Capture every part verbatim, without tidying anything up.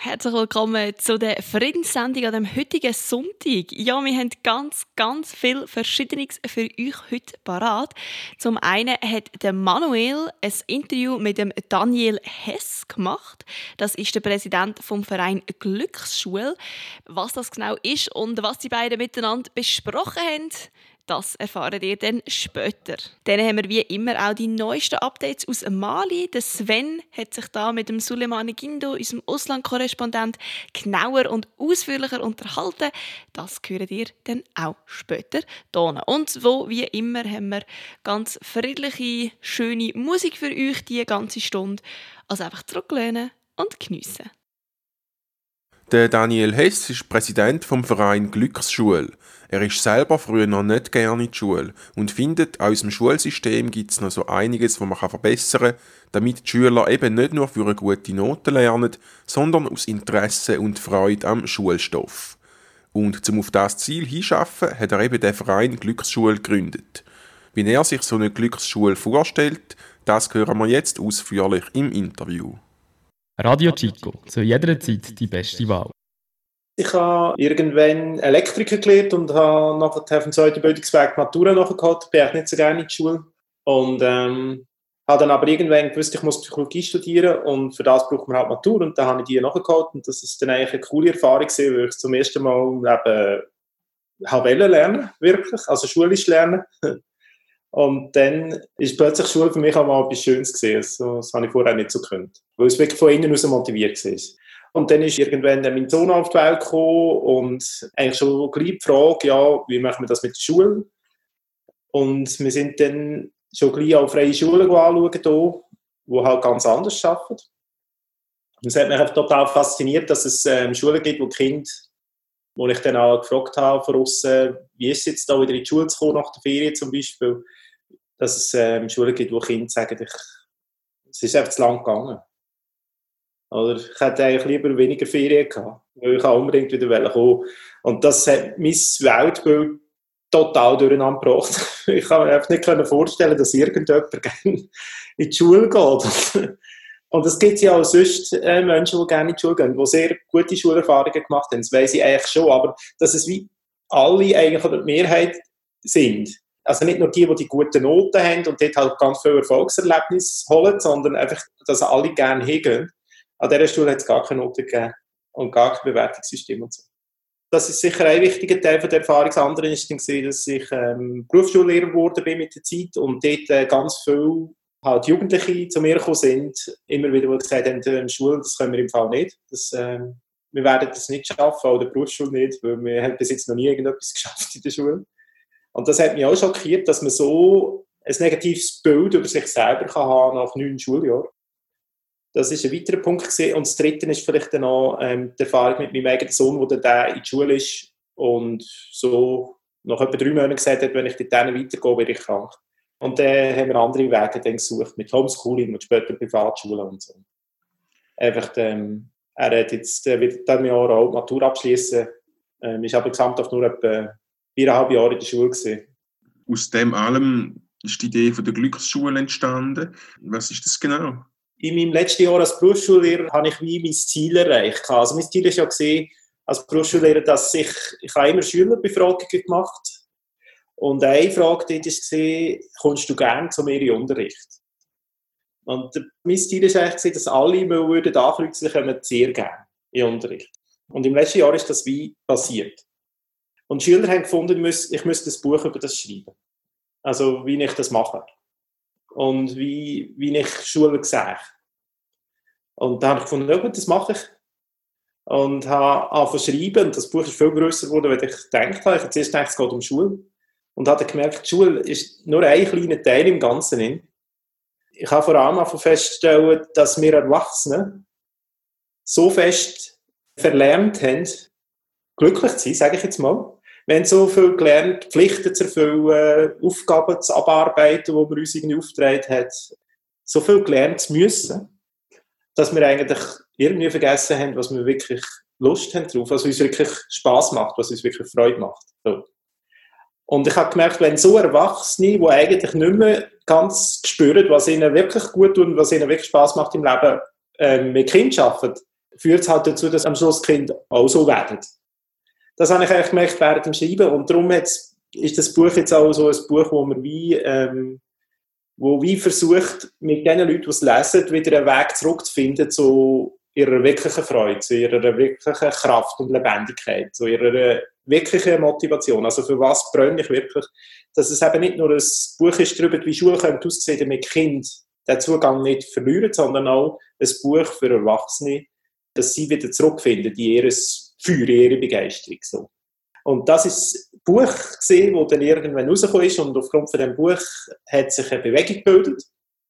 Herzlich willkommen zu der Friedenssendung an dem heutigen Sonntag. Ja, wir haben ganz, ganz viel Verschiedenes für euch heute parat. Zum einen hat der Manuel ein Interview mit dem Daniel Hess gemacht. Das ist der Präsident vom Verein Glücksschule. Was das genau ist und was die beiden miteinander besprochen haben, das erfahrt ihr dann später. Dann haben wir wie immer auch die neuesten Updates aus Mali. Der Sven hat sich da mit dem Suleimane Guindo, unserem Auslandkorrespondent, genauer und ausführlicher unterhalten. Das hört ihr dann auch später hier. Und so wie immer haben wir ganz friedliche, schöne Musik für euch die ganze Stunde. Also einfach zurücklehnen und geniessen. Der Daniel Hess ist Präsident vom Verein Glücksschule. Er ist selber früher noch nicht gerne in die Schule und findet, an unserem Schulsystem gibt es noch so einiges, was man verbessern kann, damit die Schüler eben nicht nur für eine gute Note lernen, sondern aus Interesse und Freude am Schulstoff. Und um auf das Ziel hinzuschaffen, hat er eben den Verein Glücksschule gegründet. Wie er sich so eine Glücksschule vorstellt, das hören wir jetzt ausführlich im Interview. Radio Chico, zu jeder Zeit die beste Wahl. Ich habe irgendwann Elektriker gelernt und habe nachher auf dem zweiten Bildungsweg die Matura nachgeholt. Ich bin eigentlich nicht so gerne in die Schule. Und ähm, habe dann aber irgendwann gewusst, ich muss Psychologie studieren und für das braucht man halt Matura. Und dann habe ich die nachgeholt und das ist dann eigentlich eine coole Erfahrung gewesen, weil ich zum ersten Mal eben habe lernen, wirklich, also schulisch lernen. Und dann ist plötzlich Schule für mich auch mal etwas Schönes gewesen. Also, das habe ich vorher nicht so gekannt, weil es wirklich von innen aus motiviert war. Und dann ist irgendwann mein Sohn auf die Welt gekommen und eigentlich schon gleich die Frage, ja, wie machen wir das mit der Schule? Und wir sind dann schon gleich auch freie Schulen anschauen, die halt ganz anders arbeiten. Und es hat mich einfach total fasziniert, dass es ähm, Schulen gibt, wo die Kinder, wo ich dann auch gefragt habe von aussen, wie ist es jetzt da wieder in die Schule zu kommen, nach der Ferien zum Beispiel, dass es ähm, Schulen gibt, wo Kinder sagen, ich, es ist einfach zu lang gegangen. Oder ich hätte eigentlich lieber weniger Ferien gehabt, weil ich unbedingt wieder kommen. Und das hat mein Weltbild total durcheinander gebracht. Ich kann mir einfach nicht vorstellen, dass irgendjemand gerne in die Schule geht. Und es gibt ja auch sonst äh, Menschen, die gerne in die Schule gehen, die sehr gute Schulerfahrungen gemacht haben. Das weiss ich eigentlich schon, aber dass es wie alle eigentlich oder die Mehrheit sind. Also nicht nur die, die die guten Noten haben und dort halt ganz viel Erfolgserlebnis holen, sondern einfach, dass alle gerne hingehen. An dieser Schule hat es gar keine Noten gegeben und gar kein Bewertungssystem und so. Das ist sicher ein wichtiger Teil von der Erfahrung. Das andere ist dann, dass ich ähm, Berufsschullehrer geworden bin mit der Zeit und dort äh, ganz viele halt Jugendliche zu mir gekommen sind, immer wieder, die gesagt haben, in der Schule, das können wir im Fall nicht. Das, äh, wir werden das nicht schaffen, auch in der Berufsschule nicht, weil wir haben bis jetzt noch nie irgendetwas geschafft in der Schule. Und das hat mich auch schockiert, dass man so ein negatives Bild über sich selber kann haben nach neun Schuljahren. Das war ein weiterer Punkt gewesen. Und das dritte ist vielleicht dann auch ähm, die Erfahrung mit meinem eigenen Sohn, der dann in die Schule ist und so nach etwa drei Monaten gesagt hat, wenn ich dort weitergehe, werde ich krank. Und dann äh, haben wir andere Wege dann gesucht, mit Homeschooling und später Privatschulen und so. Einfach, ähm, er hat jetzt äh, wird dann Jahr auch die Matur abschließen. Ähm, ist aber gesamthaft nur etwa viereinhalb Jahre in der Schule gewesen. Aus dem allem ist die Idee von der Glücksschule entstanden. Was ist das genau? In meinem letzten Jahr als Berufsschullehrer habe ich wie mein Ziel erreicht. Also mein Ziel war ja gesehen, als Berufsschullehrer, dass ich, ich habe immer Schülerbefragungen gemacht. Und eine Frage dort war, kommst du gerne zu mir in den Unterricht? Und mein Ziel war eigentlich, dass alle mal würden ankreuzen, kommen sehr gerne in den Unterricht. Und im letzten Jahr ist das wie passiert. Und die Schüler haben gefunden, ich müsste ein Buch über das schreiben. Also wie ich das mache. Und wie, wie ich Schule sehe. Und dann habe ich gefunden, ja gut, das mache ich. Und habe angefangen zu schreiben. Und das Buch ist viel grösser geworden, als ich gedacht habe. Ich habe zuerst gedacht, es geht um Schule. Und habe gemerkt, die Schule ist nur ein kleiner Teil im Ganzen. Ich habe vor allem festgestellt, dass wir Erwachsene so fest verlernt haben, glücklich zu sein, sage ich jetzt mal. Wir haben so viel gelernt, Pflichten zu erfüllen, Aufgaben zu abarbeiten, die man uns irgendwie aufgetragen hat. So viel gelernt zu müssen, dass wir eigentlich irgendwie vergessen haben, was wir wirklich Lust haben drauf, was uns wirklich Spass macht, was uns wirklich Freude macht. So. Und ich habe gemerkt, wenn so Erwachsene, die eigentlich nicht mehr ganz spüren, was ihnen wirklich gut tut und was ihnen wirklich Spass macht im Leben, äh, mit Kindern arbeiten, führt es halt dazu, dass am Schluss die Kinder auch so werden. Das habe ich eigentlich gemerkt während dem Schreiben und darum ist das Buch jetzt auch so ein Buch, wo man wie, ähm, wo wie versucht, mit den Leuten, die es lesen, wieder einen Weg zurückzufinden zu ihrer wirklichen Freude, zu ihrer wirklichen Kraft und Lebendigkeit, zu ihrer wirklichen Motivation. Also für was brenne ich wirklich? Dass es eben nicht nur ein Buch ist darüber, wie Schule könnte aussehen, damit Kinder den Zugang nicht verlieren, sondern auch ein Buch für Erwachsene, dass sie wieder zurückfinden in ihr Feuer, in ihre Begeisterung. So. Und das ist das Buch gesehen, das dann irgendwann rausgekommen ist und aufgrund von diesem Buch hat sich eine Bewegung gebildet.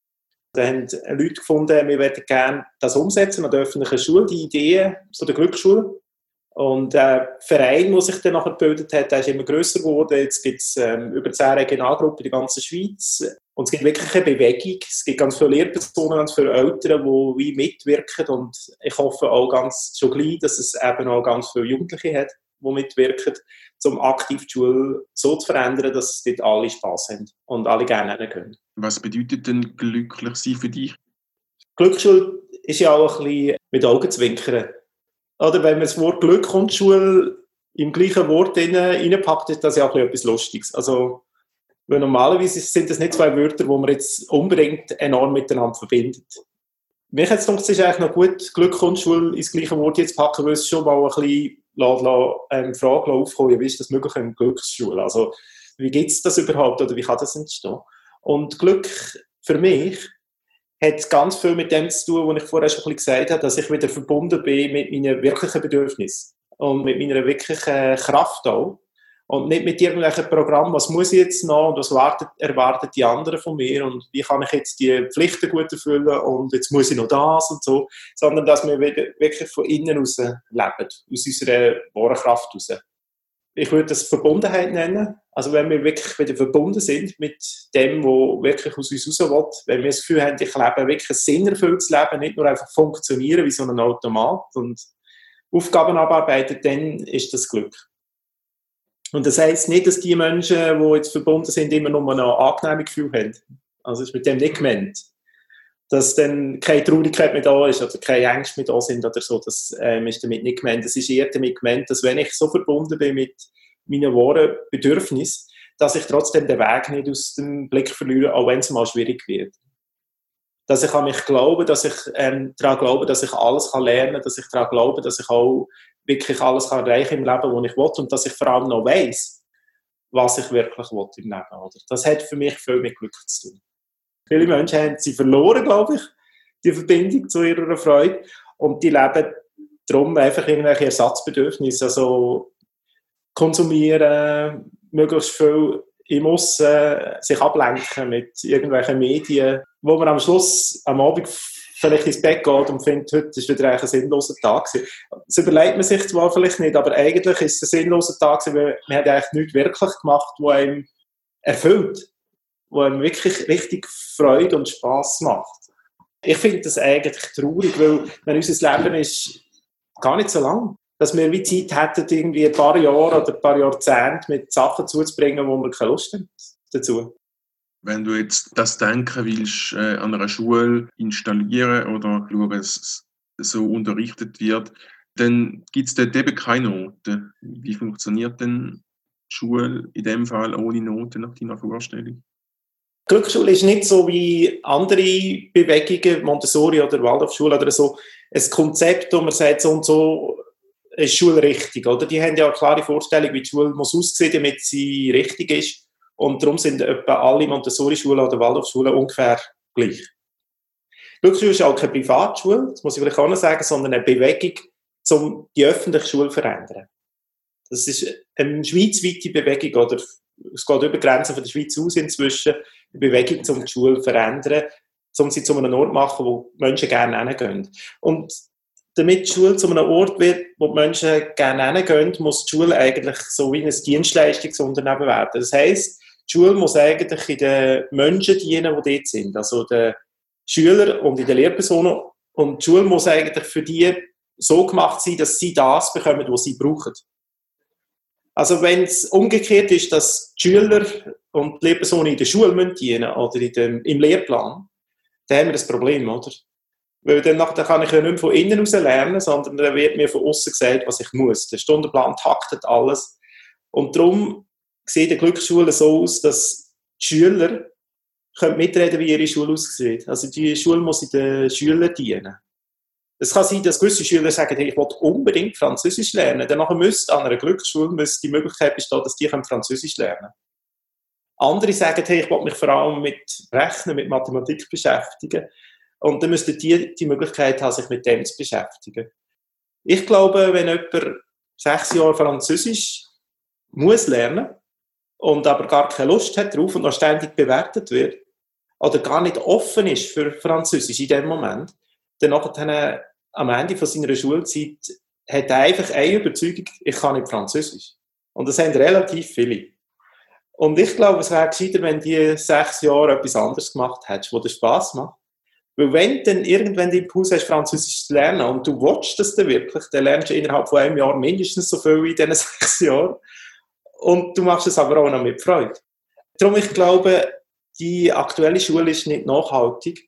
Da haben Leute gefunden, wir würden gerne das umsetzen an der öffentlichen Schule, die Idee zu der Glücksschule. Und der Verein, der sich dann nachher gebildet hat, der ist immer grösser geworden. Jetzt gibt es ähm, über zehn Regionalgruppen in der ganzen Schweiz. Und es gibt wirklich eine Bewegung. Es gibt ganz viele Lehrpersonen, ganz viele Eltern, die wie mitwirken. Und ich hoffe auch ganz schon gleich, dass es eben auch ganz viele Jugendliche hat, die mitwirken, um aktiv die Schule so zu verändern, dass dort alle Spass haben und alle gerne hingehen. Was bedeutet denn glücklich sein für dich? Glücksschule ist ja auch ein bisschen mit Augenzwinkern. Oder wenn man das Wort Glück und Schule im gleichen Wort reinpackt, ist das ja auch etwas Lustiges. Also, weil normalerweise sind das nicht zwei Wörter, die man jetzt unbedingt enorm miteinander verbindet. Mich hat es gedacht, es ist eigentlich noch gut, Glück und Schule ins gleiche Wort jetzt packen, weil es schon mal ein bisschen lassen, lassen, ähm, Fragen aufkommen, wie ist das möglich in Glücksschule? Also, wie gibt es das überhaupt oder wie kann das entstehen? Und Glück für mich hat ganz viel mit dem zu tun, was ich vorher schon ein bisschen gesagt habe, dass ich wieder verbunden bin mit meinen wirklichen Bedürfnissen und mit meiner wirklichen Kraft auch. Und nicht mit irgendwelchen Programmen, was muss ich jetzt noch und was erwartet, erwarten die anderen von mir und wie kann ich jetzt die Pflichten gut erfüllen und jetzt muss ich noch das und so, sondern dass wir wirklich von innen raus leben, aus unserer wahren Kraft raus. Ich würde das Verbundenheit nennen. Also wenn wir wirklich wieder verbunden sind mit dem, was wirklich aus uns raus will, wenn wir das Gefühl haben, ich lebe wirklich ein sinnerfülltes Leben, nicht nur einfach funktionieren wie so ein Automat und Aufgaben abarbeiten, dann ist das Glück. Und das heisst nicht, dass die Menschen, die jetzt verbunden sind, immer nur ein angenehmes Gefühl haben. Also ist mit dem nicht gemeint. Dass dann keine Traurigkeit mehr da ist oder keine Ängste mehr da sind oder so, das ähm, ist damit nicht gemeint. Es ist eher damit gemeint, dass wenn ich so verbunden bin mit meinen wahren Bedürfnissen, dass ich trotzdem den Weg nicht aus dem Blick verliere, auch wenn es mal schwierig wird. Dass ich an mich glaube, dass ich ähm, daran glaube, dass ich alles kann lernen kann, dass ich daran glaube, dass ich auch wirklich alles kann erreichen im Leben, was ich will und dass ich vor allem noch weiss, was ich wirklich will im Leben. Oder? Das hat für mich viel mit Glück zu tun. Viele Menschen haben sie verloren, glaube ich, die Verbindung zu ihrer Freude. Und die leben darum einfach irgendwelche Ersatzbedürfnisse. Also konsumieren, möglichst viel im Aussen, sich ablenken mit irgendwelchen Medien, wo man am Schluss am Abend vielleicht ins Bett geht und findet, heute ist wieder ein sinnloser Tag gewesen. Das überlegt man sich zwar vielleicht nicht, aber eigentlich ist es ein sinnloser Tag gewesen, weil man hat eigentlich nichts wirklich gemacht, was einem erfüllt, was einem wirklich richtig Freude und Spass macht. Ich finde das eigentlich traurig, weil wenn unser Leben ist gar nicht so lang, dass wir wie Zeit hätten, irgendwie ein paar Jahre oder ein paar Jahrzehnte mit Sachen zuzubringen, wo wir keine Lust haben dazu. Wenn du jetzt das Denken willst, äh, an einer Schule installieren oder schauen, dass es so unterrichtet wird, dann gibt es dort eben keine Noten. Wie funktioniert denn die Schule in dem Fall ohne Noten nach deiner Vorstellung? Die Glücksschule ist nicht so wie andere Bewegungen, Montessori oder Waldorfschule oder so, ein Konzept, wo man sagt, so und so ist Schule richtig. Oder? Die haben ja eine klare Vorstellung, wie die Schule muss aussehen, damit sie richtig ist. Und darum sind etwa alle Montessori-Schulen oder Waldorfschulen ungefähr gleich. Die Glücksschule ist auch keine Privatschule, das muss ich vielleicht auch noch sagen, sondern eine Bewegung, um die öffentliche Schule zu verändern. Das ist eine schweizweite Bewegung, oder es geht über Grenzen von der Schweiz aus inzwischen, eine Bewegung, um die Schule zu verändern, um sie zu einem Ort zu machen, wo Menschen gerne hingehen. Und damit die Schule zu einem Ort wird, wo die Menschen gerne hingehen, muss die Schule eigentlich so wie ein Dienstleistungsunternehmen werden. Das heisst, die Schule muss eigentlich in den Menschen dienen, die dort sind, also den Schülern und in den Lehrpersonen. Und die Schule muss eigentlich für die so gemacht sein, dass sie das bekommen, was sie brauchen. Also wenn es umgekehrt ist, dass die Schüler und die Lehrpersonen in der Schule dienen oder in dem, im Lehrplan, dann haben wir das Problem, oder? Weil dann, dann kann ich ja nicht mehr von innen aus lernen, sondern dann wird mir von außen gesagt, was ich muss. Der Stundenplan taktet alles. Und darum sieht die Glücksschule so aus, dass die Schüler können mitreden, wie ihre Schule aussieht. Also die Schule muss in den Schülern dienen. Es kann sein, dass gewisse Schüler sagen, hey, ich will unbedingt Französisch lernen. Danach müsste an einer Glücksschule müsste die Möglichkeit bestehen, dass die Französisch lernen können. Andere sagen, hey, ich will mich vor allem mit Rechnen, mit Mathematik beschäftigen. Und dann müssten die die Möglichkeit haben, sich mit dem zu beschäftigen. Ich glaube, wenn jemand sechs Jahre Französisch muss lernen und aber gar keine Lust hat darauf und noch ständig bewertet wird oder gar nicht offen ist für Französisch in dem Moment, dann nachher am Ende von seiner Schulzeit hat er einfach eine Überzeugung, ich kann nicht Französisch. Und das haben relativ viele. Und ich glaube, es wäre gescheiter, wenn die sechs Jahre etwas anderes gemacht hättest, wo dir Spass macht. Weil wenn du dann irgendwann den Impuls hast, Französisch zu lernen und du willst das dann wirklich, dann lernst du innerhalb von einem Jahr mindestens so viel wie in diesen sechs Jahren. Und du machst es aber auch noch mit Freude. Darum, ich glaube, die aktuelle Schule ist nicht nachhaltig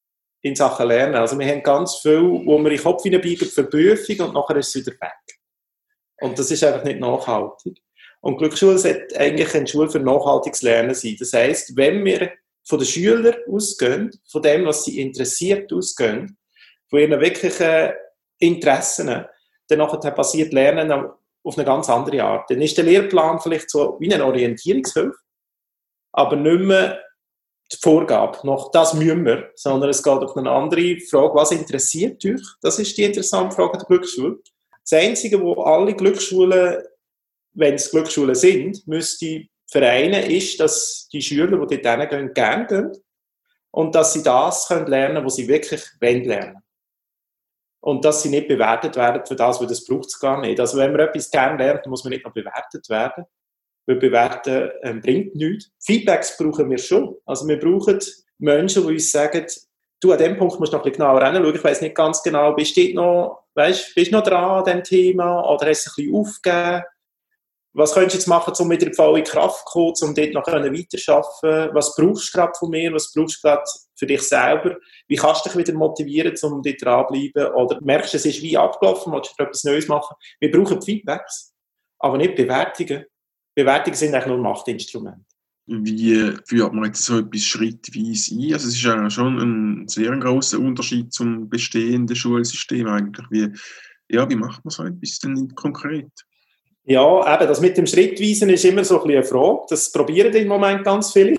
in Sachen Lernen. Also wir haben ganz viel, wo wir in den Kopf hineinbiegen für Prüfung und nachher ist es wieder weg. Und das ist einfach nicht nachhaltig. Und die Glücksschule sollte eigentlich eine Schule für nachhaltiges Lernen sein. Das heisst, wenn wir von den Schülern ausgehen, von dem, was sie interessiert ausgehen, von ihren wirklichen Interessen, dann nachher passiert Lernen auf eine ganz andere Art. Dann ist der Lehrplan vielleicht so wie eine Orientierungshilfe, aber nicht mehr die Vorgabe, noch das müssen wir, sondern es geht auf eine andere Frage, was interessiert euch? Das ist die interessante Frage der Glücksschule. Das Einzige, wo alle Glücksschulen, wenn es Glücksschulen sind, müsste vereinen, ist, dass die Schüler, die dort hingehen, gerne gehen und dass sie das können lernen, was sie wirklich lernen wollen. Und dass sie nicht bewertet werden für das, weil das braucht es gar nicht. Also wenn man etwas gerne lernt, muss man nicht noch bewertet werden. Weil bewerten ähm, bringt nichts. Feedbacks brauchen wir schon. Also wir brauchen Menschen, die uns sagen, du, an dem Punkt musst du noch ein bisschen genauer hinschauen. Ich weiss nicht ganz genau, bist du noch, weißt, bist du noch dran an diesem Thema oder hast du ein bisschen aufgegeben? Was könntest du jetzt machen, um wieder voll in Kraft zu kommen, um dort noch weiterzuarbeiten? Was brauchst du gerade von mir? Was brauchst du gerade für dich selber? Wie kannst du dich wieder motivieren, um dort dran zu bleiben? Oder merkst du, es ist wie abgelaufen, willst du etwas Neues machen? Wir brauchen Feedbacks, aber nicht Bewertungen. Bewertungen sind eigentlich nur Machtinstrumente. Wie führt man jetzt so etwas schrittweise ein? Also es ist ja schon ein sehr grosser Unterschied zum bestehenden Schulsystem eigentlich. Wie, ja, wie macht man so etwas denn konkret? Ja, eben, das mit dem Schrittweisen ist immer so ein bisschen eine Frage. Das probieren im Moment ganz viele.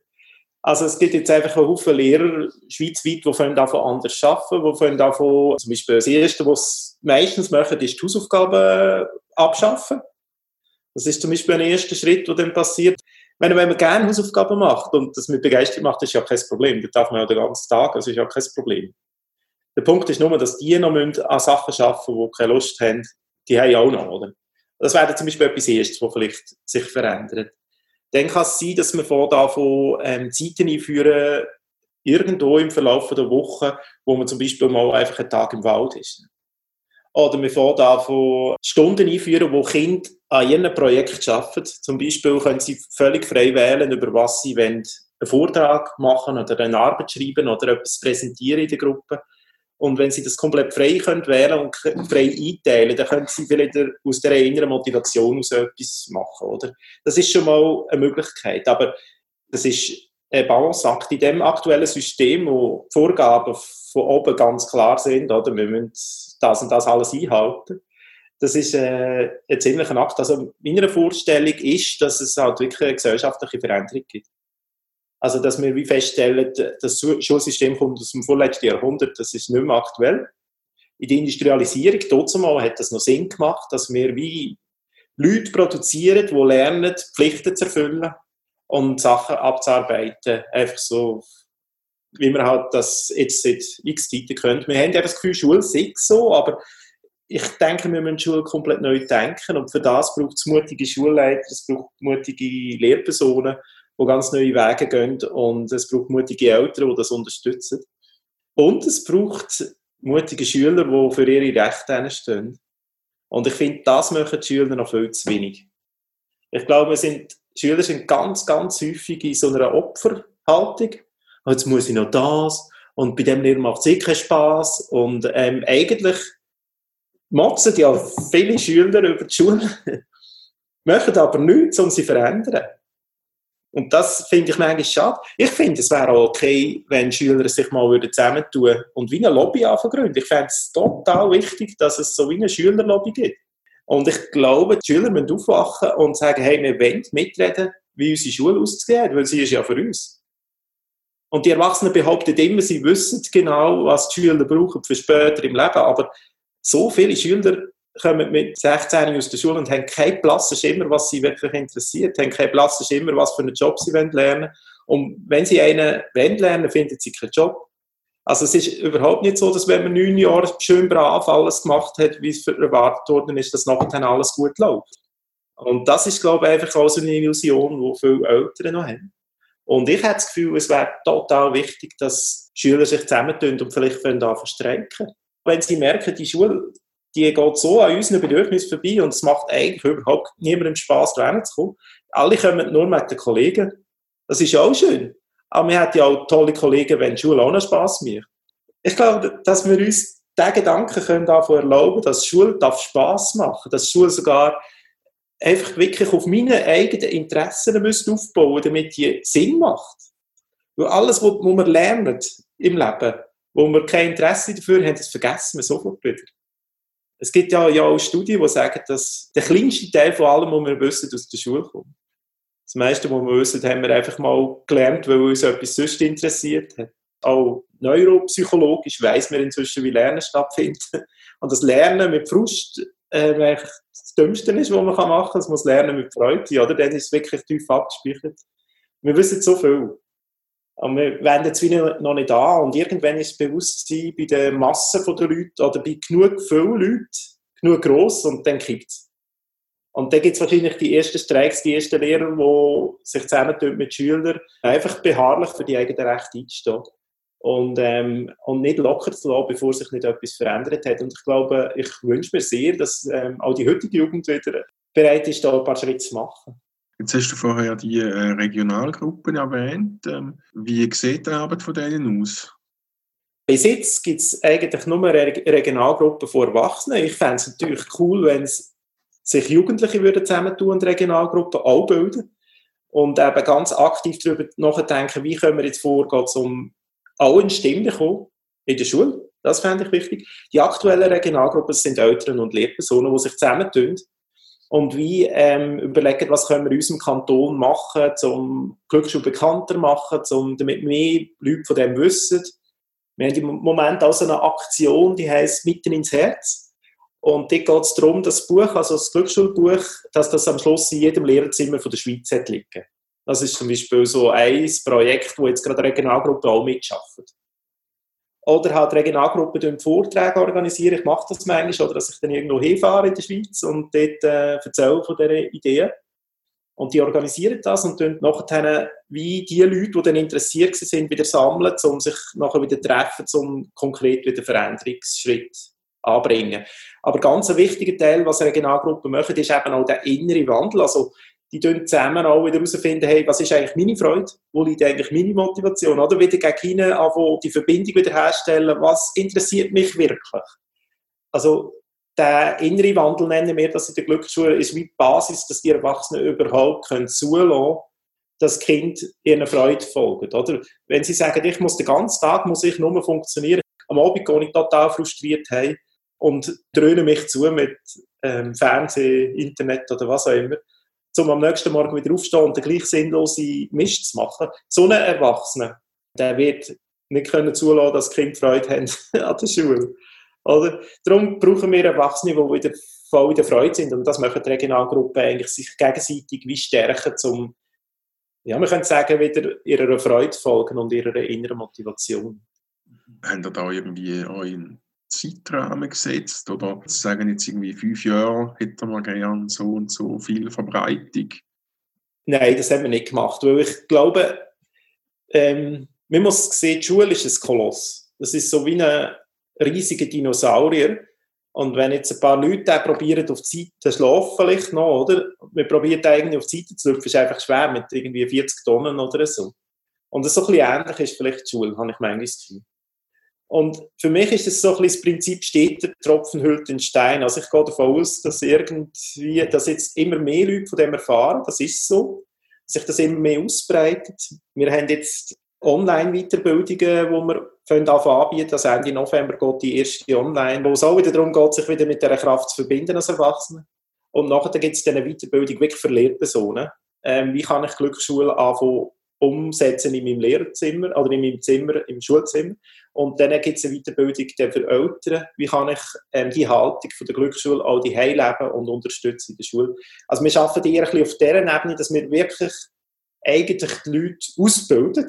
Also es gibt jetzt einfach einen Haufen Lehrer schweizweit, die von anders arbeiten, die von davon, zum Beispiel das Erste, was sie meistens machen, ist die Hausaufgaben abschaffen. Das ist zum Beispiel ein erster Schritt, der dann passiert. Wenn man gerne Hausaufgaben macht und das mit Begeisterung macht, ist ja kein Problem. Das darf man ja den ganzen Tag, das ist ja kein Problem. Der Punkt ist nur, dass die noch an Sachen arbeiten müssen, die keine Lust haben, die haben ja auch noch, oder? Das wäre zum Beispiel etwas Erstes, das vielleicht sich verändert. Dann kann es sein, dass wir von davon ähm, Zeiten einführen, irgendwo im Verlauf der Woche, wo man zum Beispiel mal einfach einen Tag im Wald ist. Oder wir fangen davon Stunden einführen, wo Kinder an ihrem Projekt arbeiten. Zum Beispiel können sie völlig frei wählen, über was sie wollen, einen Vortrag machen oder eine Arbeit schreiben oder etwas präsentieren in der Gruppe. Und wenn sie das komplett frei können wählen und frei einteilen, dann können sie vielleicht aus dieser inneren Motivation aus etwas machen, oder? Das ist schon mal eine Möglichkeit. Aber das ist ein Balanceakt in dem aktuellen System, wo die Vorgaben von oben ganz klar sind, oder? Wir müssen das und das alles einhalten. Das ist äh, ein ziemlicher Akt. Also meine Vorstellung ist, dass es halt wirklich eine gesellschaftliche Veränderung gibt. Also, dass wir wie feststellen, das Schulsystem kommt aus dem vorletzten Jahrhundert, das ist nicht mehr aktuell. In der Industrialisierung, dazumal hat das noch Sinn gemacht, dass wir wie Leute produzieren, die lernen, Pflichten zu erfüllen und Sachen abzuarbeiten. Einfach so, wie wir halt das jetzt seit x Zeiten können. Wir haben ja das Gefühl, Schule sei so, aber ich denke, wir müssen die Schule komplett neu denken und für das braucht es mutige Schulleiter, es braucht mutige Lehrpersonen, die ganz neue Wege gehen und es braucht mutige Eltern, die das unterstützen. Und es braucht mutige Schüler, die für ihre Rechte einstehen. Und ich finde, das machen die Schüler noch viel zu wenig. Ich glaube, wir sind, Schüler sind ganz, ganz häufig in so einer Opferhaltung. Oh, jetzt muss ich noch das und bei dem Lehrer macht es eh keinen Spass. Und ähm, eigentlich motzen ja viele Schüler über die Schule, machen aber nichts, um sie zu verändern. Und das finde ich manchmal schade. Ich finde, es wäre auch okay, wenn Schüler sich mal zusammentun würden und wie eine Lobby anfangen. Ich fände es total wichtig, dass es so wie eine Schülerlobby gibt. Und ich glaube, die Schüler müssen aufwachen und sagen, hey, wir wollen mitreden, wie unsere Schule aussieht, weil sie ist ja für uns. Und die Erwachsenen behaupten immer, sie wissen genau, was die Schüler brauchen für später im Leben. Aber so viele Schüler kommen mit sechzehn aus der Schule und haben keinen blassen Schimmer, was sie wirklich interessiert, haben keinen blassen Schimmer, was für einen Job sie lernen wollen. Und wenn sie einen lernen wollen, finden sie keinen Job. Also es ist überhaupt nicht so, dass wenn man neun Jahre schön brav alles gemacht hat, wie es erwartet worden ist, dass nachher dann alles gut läuft. Und das ist, glaube ich, einfach auch so eine Illusion, die viele Eltern noch haben. Und ich habe das Gefühl, es wäre total wichtig, dass Schüler sich zusammentun und vielleicht anfangen zu streiken. Wenn sie merken, die Schule, die geht so an unseren Bedürfnissen vorbei und es macht eigentlich überhaupt niemandem Spass, da hinzukommen. Alle kommen nur mit den Kollegen. Das ist auch schön. Aber wir haben ja auch tolle Kollegen, wenn die Schule auch noch Spass macht. Ich glaube, dass wir uns diesen Gedanken können davon erlauben, dass Schule darf Spass machen, dass Schule sogar einfach wirklich auf meine eigenen Interessen müssen aufbauen, damit die Sinn macht. Weil alles, was wir lernen im Leben, wo wir kein Interesse dafür haben, das vergessen wir sofort wieder. Es gibt ja, ja auch Studien, die sagen, dass der kleinste Teil von allem, was wir wissen, aus der Schule kommt. Das meiste, was wir wissen, haben wir einfach mal gelernt, weil uns etwas sonst interessiert hat. Auch neuropsychologisch weiss man inzwischen, wie Lernen stattfindet. Und das Lernen mit Frust äh, das Dümmste ist, was man machen kann. Es muss Lernen mit Freude, oder? Dann ist es wirklich tief abgespeichert. Wir wissen so viel. Aber wir wenden jetzt wieder noch nicht an. Und irgendwann ist das Bewusstsein bei der Masse der Leute oder bei genug vielen Leuten genug gross und dann kippt es. Und dann gibt es wahrscheinlich die ersten Streiks, die ersten Lehrer, die sich zusammentun mit Schülern, einfach beharrlich für die eigenen Rechte einzustehen. Und, ähm, und nicht locker zu lassen, bevor sich nicht etwas verändert hat. Und ich glaube, ich wünsche mir sehr, dass ähm, auch die heutige Jugend wieder bereit ist, da ein paar Schritte zu machen. Jetzt hast du vorher die äh, Regionalgruppen erwähnt. Ähm, wie sieht die Arbeit von denen aus? Bis jetzt gibt es eigentlich nur Re- Regionalgruppen von Erwachsenen. Ich fände es natürlich cool, wenn es sich Jugendliche würden zusammentun und Regionalgruppen auch bilden. Und eben ganz aktiv darüber nachdenken, wie können wir jetzt vorgehen, um auch eine Stimme bekommen in der Schule. Das fände ich wichtig. Die aktuellen Regionalgruppen sind Eltern und Lehrpersonen, die sich zusammentun und wie ähm, überlegen, was können wir in unserem Kanton machen, um Glücksschule bekannter zu machen, um, damit mehr Leute von dem wissen. Wir haben im Moment auch so eine Aktion, die heisst «Mitten ins Herz». Und dort geht es darum, das Buch, also das Glücksschulbuch, dass das am Schluss in jedem Lehrerzimmer von der Schweiz hat liegen. Das ist zum Beispiel so ein Projekt, wo jetzt gerade Regionalgruppen auch mitschaffen. Oder halt Regionalgruppen Vorträge organisieren. Ich mache das manchmal, oder dass ich dann irgendwo hinfahre in der Schweiz und dort äh, erzähle von dieser Idee. Und die organisieren das und dann nachher wie die Leute, die dann interessiert sind, wieder sammeln, um sich nachher wieder zu treffen, um konkret wieder Veränderungsschritt anbringen. Aber ganz ein wichtiger Teil, was Regionalgruppen machen, ist eben auch der innere Wandel. Also die tun zusammen auch wieder herausfinden, hey, was ist eigentlich meine Freude? Wo liegt eigentlich meine Motivation? Oder wieder gegen hinten anfangen, die Verbindung wieder herstellen. Was interessiert mich wirklich? Also der innere Wandel, nennen wir das in der Glücksschule, ist wie die Basis, dass die Erwachsenen überhaupt können zulassen können, dass das Kind ihrer Freude folgt. Oder? Wenn sie sagen, ich muss den ganzen Tag muss ich nur funktionieren, am Abend gehe ich total frustriert heim und dröhne mich zu mit ähm, Fernsehen, Internet oder was auch immer, um am nächsten Morgen wieder aufzustehen und den gleich sinnlosen Mist zu machen. So ein Erwachsener, der wird nicht können zulassen, dass die Kinder Freude haben an der Schule. Oder? Darum brauchen wir Erwachsene, die wieder voll in der Freude sind. Und das machen die Regionalgruppen eigentlich sich gegenseitig wie stärken, um, ja, man könnte sagen, wieder ihrer Freude folgen und ihrer inneren Motivation. Habt ihr da irgendwie euren Zeitrahmen gesetzt? Oder sagen jetzt irgendwie fünf Jahre hätten wir gerne so und so viel Verbreitung? Nein, das haben wir nicht gemacht. Weil ich glaube, ähm, man muss sehen, die Schule ist ein Koloss. Das ist so wie ein riesiger Dinosaurier. Und wenn jetzt ein paar Leute probieren, auf die Seite zu schlafen, vielleicht noch, oder? Man probiert eigentlich auf die Seite zu laufen, ist einfach schwer mit irgendwie vierzig Tonnen oder so. Und das so ein bisschen ähnlich ist vielleicht die Schule, habe ich manchmal das Gefühl. Und für mich ist es so ein bisschen das Prinzip, steht der Tropfen hüllt den Stein. Also ich gehe davon aus, dass irgendwie, dass jetzt immer mehr Leute von dem erfahren, das ist so, dass sich das immer mehr ausbreitet. Wir haben jetzt Online-Weiterbildungen, die wir anbieten. Also Ende November geht die erste online, wo es auch wieder darum geht, sich wieder mit dieser Kraft zu verbinden als Erwachsene. Und nachher gibt es dann eine Weiterbildung wirklich für Lehrpersonen. Ähm, wie kann ich Glücksschule anfangen umsetzen in meinem Lehrerzimmer oder in meinem Zimmer, im Schulzimmer. Und dann gibt es eine Weiterbildung für Eltern. Wie kann ich ähm, die Haltung von der Glücksschule auch die leben und unterstützen in der Schule. Also wir arbeiten eher ein bisschen auf dieser Ebene, dass wir wirklich eigentlich die Leute ausbilden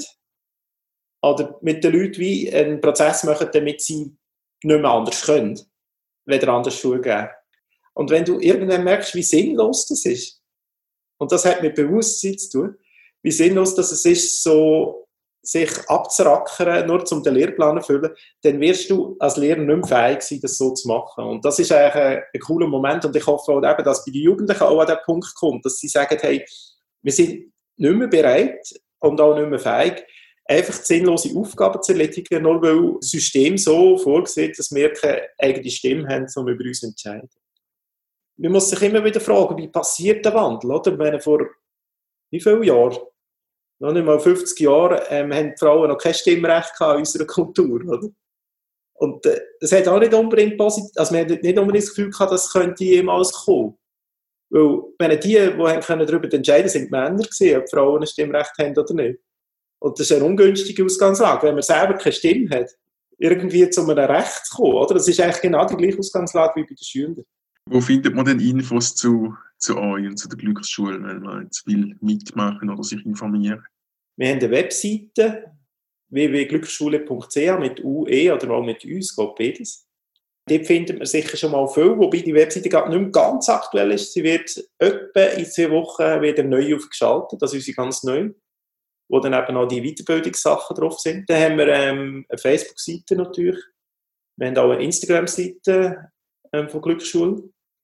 oder mit den Leuten wie einen Prozess machen, damit sie nicht mehr anders können, weder anders Schule geben. Und wenn du irgendwann merkst, wie sinnlos das ist, und das hat mit Bewusstsein zu tun, wie sinnlos das ist, so sich abzurackern, nur um den Lehrplan zu erfüllen, dann wirst du als Lehrer nicht mehr fähig sein, das so zu machen. Und das ist eigentlich ein, ein cooler Moment und ich hoffe auch eben, dass bei den Jugendlichen auch an den Punkt kommt, dass sie sagen, hey, wir sind nicht mehr bereit und auch nicht mehr fähig, einfach sinnlose Aufgaben zu erledigen, nur weil das System so vorgesehen, dass wir keine eigene Stimme haben, um über uns zu entscheiden. Man muss sich immer wieder fragen, wie passiert der Wandel? Oder? Wenn vor wie viele Jahren? Noch nicht mal fünfzig Jahre ähm, haben die Frauen noch kein Stimmrecht gehabt in unserer Kultur. Oder? Und äh, das hat auch nicht unbedingt positiv, also man hat nicht unbedingt das Gefühl gehabt, das könnte jemals kommen. Weil wenn die, die haben darüber entscheiden, sind Männer gewesen, ob Frauen ein Stimmrecht haben oder nicht. Und das ist eine ungünstige Ausgangslage, wenn man selber keine Stimme hat, irgendwie zu einem Recht zu kommen. Oder? Das ist eigentlich genau die gleiche Ausgangslage wie bei den Schülern. Wo findet man denn Infos zu, zu euch und zu der Glücksschule, wenn man jetzt will mitmachen oder sich informieren? Wir haben eine Webseite w w w punkt glücksschule punkt c h mit U E oder auch mit uns, geht beides. Dort findet man sicher schon mal viel, wobei die Webseite gerade nicht mehr ganz aktuell ist. Sie wird etwa in zwei Wochen wieder neu aufgeschaltet, das ist unsere ganz neu, wo dann eben auch die Weiterbildungssachen drauf sind. Dann haben wir ähm, eine Facebook-Seite natürlich. Wir haben auch eine Instagram-Seite ähm, von Glücksschule.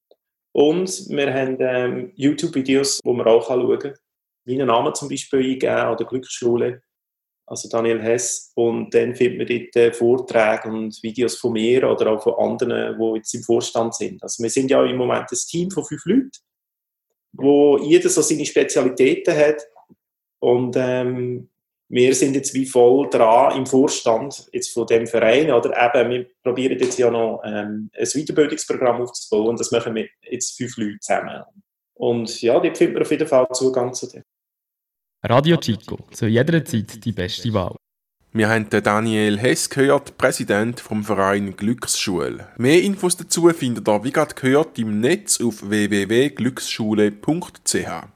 Und wir haben ähm, YouTube-Videos, wo man auch schauen kann. Meinen Namen zum Beispiel eingeben oder Glücksschule, also Daniel Hess. Und dann findet man dort äh, Vorträge und Videos von mir oder auch von anderen, die jetzt im Vorstand sind. Also wir sind ja im Moment ein Team von fünf Leuten, wo jeder so seine Spezialitäten hat. Und ähm, wir sind jetzt wie voll dran im Vorstand jetzt von dem Verein. Oder eben, wir probieren jetzt ja noch ähm, ein Weiterbildungsprogramm aufzubauen. Und das machen wir jetzt fünf Leute zusammen. Und ja, dort findet man auf jeden Fall Zugang zu dem. Radio Chico, zu jeder Zeit die beste Wahl. Wir haben den Daniel Hess gehört, Präsident vom Verein Glücksschule. Mehr Infos dazu findet ihr, wie gerade gehört, im Netz auf w w w punkt glücksschule punkt c h.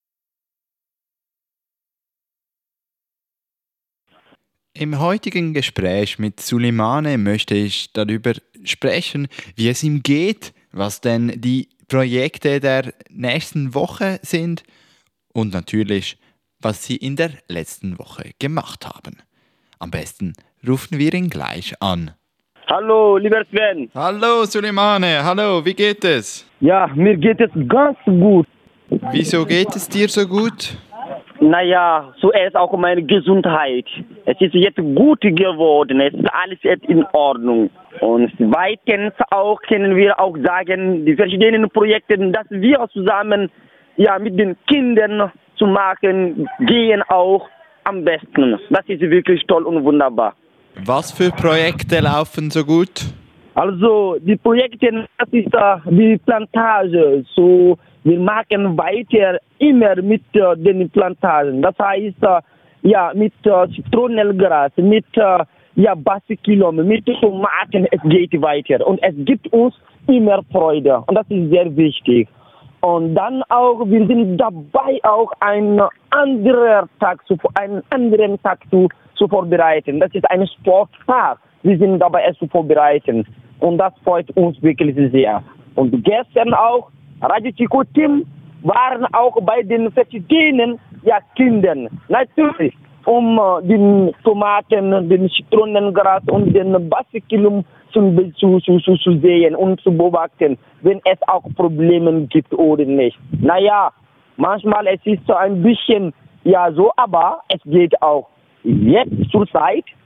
Im heutigen Gespräch mit Suleimane möchte ich darüber sprechen, wie es ihm geht, was denn die Projekte der nächsten Woche sind und natürlich, was sie in der letzten Woche gemacht haben. Am besten rufen wir ihn gleich an. Hallo, lieber Sven. Hallo Suleimane, hallo, wie geht es? Ja, mir geht es ganz gut. Wieso geht es dir so gut? Naja, zuerst auch meine Gesundheit. Es ist jetzt gut geworden, es ist alles jetzt in Ordnung. Und zweitens auch können wir auch sagen, die verschiedenen Projekte, dass wir zusammen ja, mit den Kindern zu machen, gehen auch am besten. Das ist wirklich toll und wunderbar. Was für Projekte laufen so gut? Also die Projekte, das ist uh, die Plantage. So, wir machen weiter immer mit uh, den Plantagen. Das heißt, uh, ja, mit uh, Zitronengras, mit uh, ja, Basilikum, mit Tomaten, es geht weiter. Und es gibt uns immer Freude. Und das ist sehr wichtig. Und dann auch, wir sind dabei, auch einen anderen Tag zu, einen anderen Tag zu, zu vorbereiten. Das ist ein Sporttag. Wir sind dabei, es zu vorbereiten. Und das freut uns wirklich sehr. Und gestern auch, Radio Chico Team waren auch bei den verschiedenen ja, Kindern. Natürlich, um uh, den Tomaten, den Zitronengras und den Basilikum zu, zu, zu, zu sehen und zu beobachten, wenn es auch Probleme gibt oder nicht. Naja, manchmal es ist so ein bisschen ja so, aber es geht auch. Jetzt zur Zeit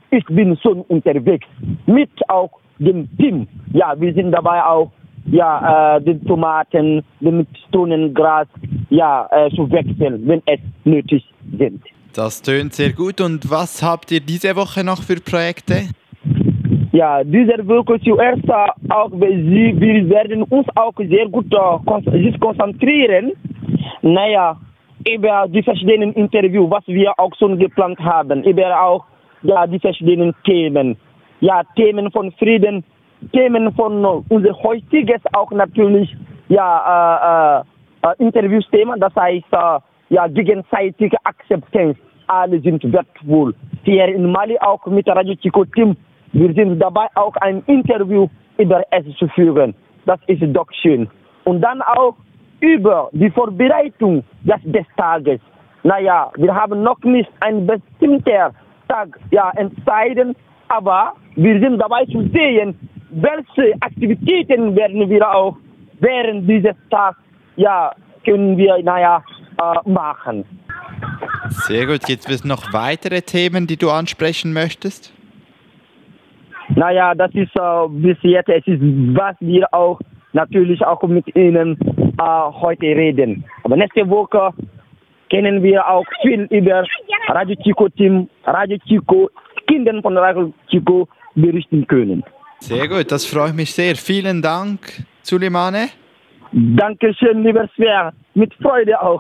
ich bin schon unterwegs mit auch dem Team. Ja, wir sind dabei auch ja, äh, die Tomaten, den Stonengras ja, äh, zu wechseln, wenn es nötig sind. Das tönt sehr gut. Und was habt ihr diese Woche noch für Projekte? Ja, diese Woche zuerst äh, auch, wir wir werden uns auch sehr gut äh, sich konzentrieren, naja, über die verschiedenen Interviews, was wir auch schon geplant haben, über auch ja, die verschiedenen Themen. Ja, Themen von Frieden, Themen von uh, unser heutiges auch natürlich ja, äh, äh, Interviewsthema, das heißt äh, ja, gegenseitige Akzeptanz. Alle sind wertvoll. Hier in Mali auch mit Radio Chico Team. Wir sind dabei auch ein Interview über es zu führen. Das ist doch schön. Und dann auch über die Vorbereitung des, des Tages. Naja, wir haben noch nicht einen bestimmten Tag ja, entscheiden, aber wir sind dabei zu sehen, welche Aktivitäten werden wir auch während dieses Tages ja, können wir naja, äh, machen. Sehr gut. Gibt es noch weitere Themen, die du ansprechen möchtest? Naja, das ist äh, bis jetzt, es ist, was wir auch natürlich auch mit Ihnen äh, heute reden. Aber nächste Woche können wir auch viel über Radio Chico Team, Radio Chico, Kinder von Radio Chico berichten können. Sehr gut, das freut mich sehr. Vielen Dank, Suleimane. Dankeschön, lieber Sver. Mit Freude auch.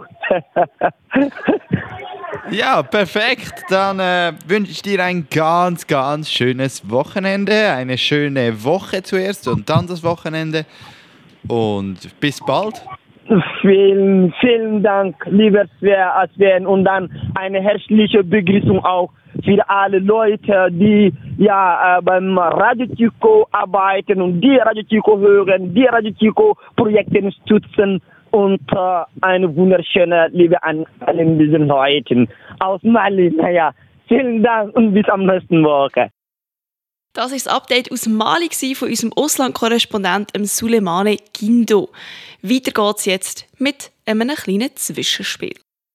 Ja, perfekt. Dann äh, wünsche ich dir ein ganz, ganz schönes Wochenende. Eine schöne Woche zuerst und dann das Wochenende. Und bis bald. Vielen, vielen Dank, lieber Sver, Sven. Und dann eine herzliche Begrüßung auch für alle Leute, die ja äh, beim Radio Chico arbeiten und die Radio Chico hören, die Radio Chico Projekte stützen. Und äh, eine wunderschöne Liebe an allen diesen Leuten aus Mali. Naja, vielen Dank und bis am nächsten Woche. Das war das Update aus Mali von unserem Auslandkorrespondenten Suleimane Guindo. Weiter geht's jetzt mit einem kleinen Zwischenspiel.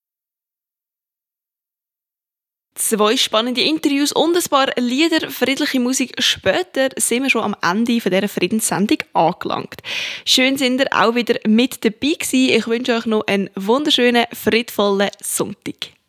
Zwei spannende Interviews und ein paar Lieder, friedliche Musik. Später sind wir schon am Ende dieser Friedenssendung angelangt. Schön sind ihr auch wieder mit dabei gewesen. Ich wünsche euch noch einen wunderschönen, friedvollen Sonntag.